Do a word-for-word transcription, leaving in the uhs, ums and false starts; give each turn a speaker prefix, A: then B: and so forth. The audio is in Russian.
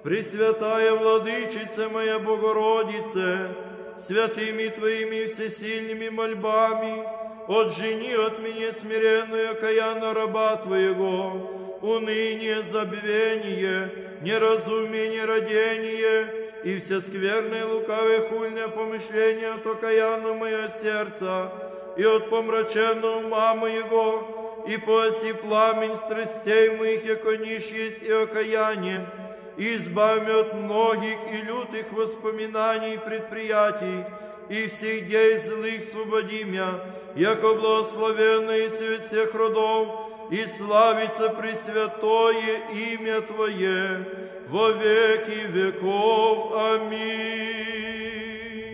A: Пресвятая Владычица моя Богородице, святыми Твоими всесильными мольбами, отжени от меня смиренную окаянно раба Твоего, уныние, забвение, неразумие, нерадение и все скверные, лукавые, хульные помышления от окаянного моего сердца и от помраченного ума моего, и поси пламень страстей моих, яко нищ есть и окаяние, и избавь меня от многих и лютых воспоминаний и предприятий, и всех дей злых свободи меня, яко благословенный свет всех родов, и славится пресвятое имя Твое во веки веков. Аминь.